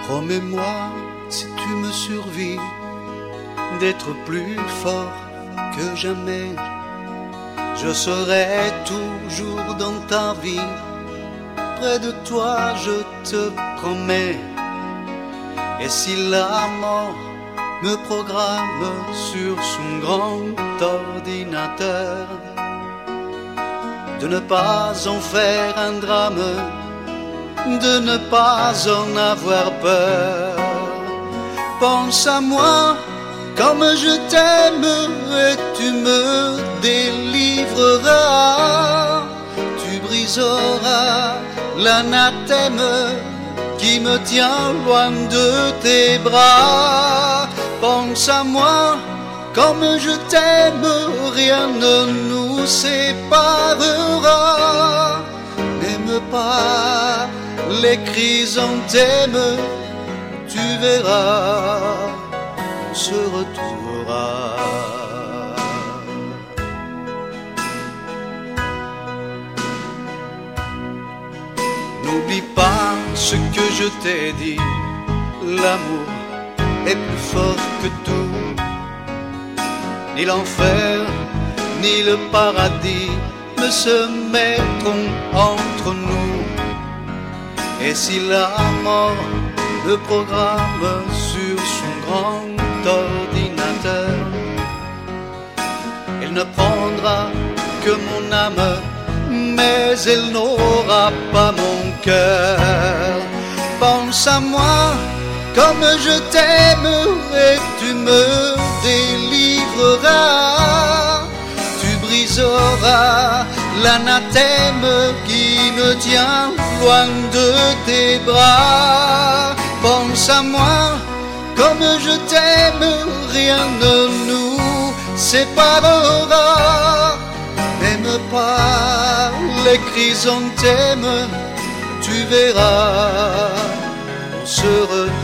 Promets-moi, si tu me survis, d'être plus fort que jamais. Je serai toujours dans ta vie, près de toi je te promets. Et si la mort me programme sur son grand ordinateur, de ne pas en faire un drame, de ne pas en avoir peur. Pense à moi comme je t'aime et tu me délivreras. Tu briseras l'anathème qui me tient loin de tes bras. Pense à moi comme je t'aime, rien ne nous séparera. N'aime pas les chrysanthèmes, tu verras, on se retrouvera. N'oublie pas ce que je t'ai dit, l'amour est plus fort que tout. Ni l'enfer, ni le paradis ne se mettront entre nous. Et si la mort le programme sur son grand ordinateur, elle ne prendra que mon âme, mais elle n'aura pas mon cœur. Pense à moi comme je t'aime et tu me délivreras. Tu briseras l'anathème qui me tient loin de tes bras. Pense à moi comme je t'aime, rien ne nous séparera. N'aime pas les chrysanthèmes, tu verras, on se retrouve.